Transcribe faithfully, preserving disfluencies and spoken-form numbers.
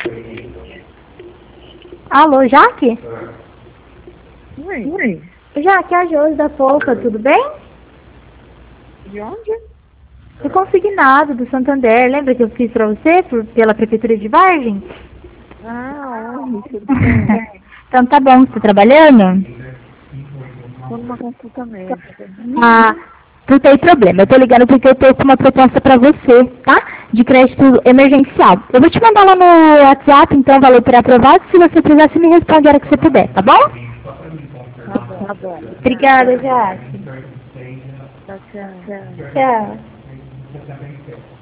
Alô, Jaque? Oi. Oi. Jaque, é a Josi da Polpa, tudo bem? De onde? Eu consignado do Santander, lembra que eu fiz pra você por, pela Prefeitura de Vargem? Ah, oi, tudo bem? Então tá bom, você tá trabalhando? Tô numa consulta médica. Ah, não tem problema, eu tô ligando porque eu tô com uma proposta pra você, tá? De crédito emergencial. Eu vou te mandar lá no WhatsApp, então, valor por aprovado. Se você precisar, você me responde a hora que você puder, tá bom? Tá bom. Tá bom. Obrigada, Jaque. Tchau, tchau. Tchau.